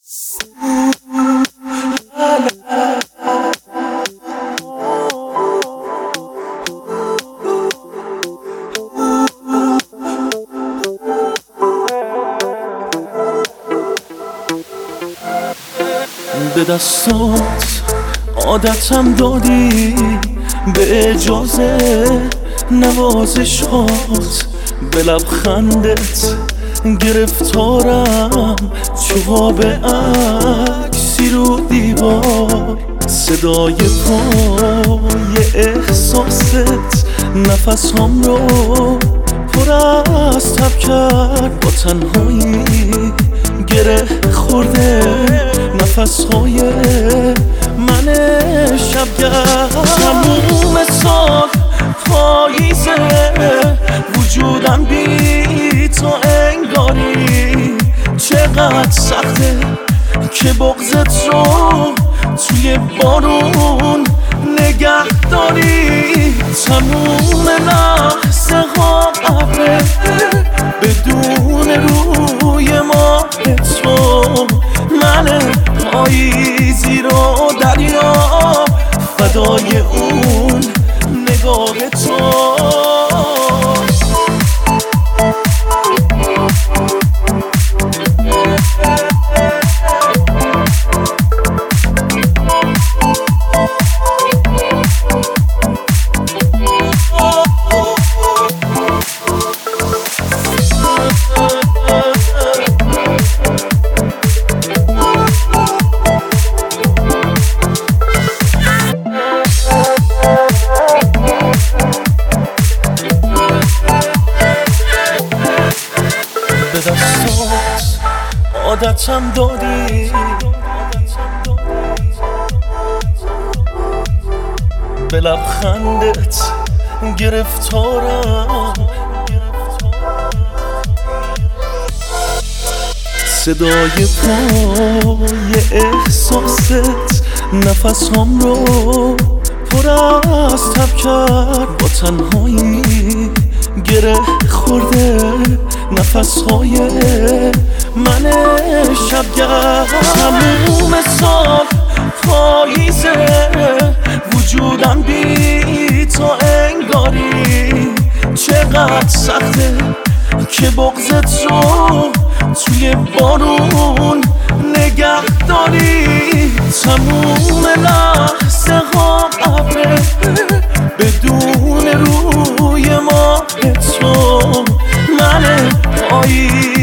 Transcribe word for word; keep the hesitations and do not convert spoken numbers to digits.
به دستات عادتم دادی، به اجازه نوازشات، به لبخندت گرفتارم، چوب عکسی رو دیوار، صدای پای احساست نفسام رو پر از تب کرد، با تنهایی گره خورده نفسهای من شبگرد. تموم سال پاییزه، وجودم بی تو انگاری، چقدر سخته که بغضت رو توی بارون نگه داری. تموم لحظه ها ابره بدون روی ماه تو، من پاییزی رو دریا فدای اون نگاه تو. به دستات عادتم دادی، به لبخندت گرفتارم، صدای پای احساست نفسام رو پر از تب کرد، با تنهایی گره خورده نفسهای من شبگرد. تموم سال پاییزه، وجودم بی تو انگاری، چقدر سخته که بغضت رو توی بارون نگه داری. تموم لحظه ها ابره بدون روی ماه تو، من پاییز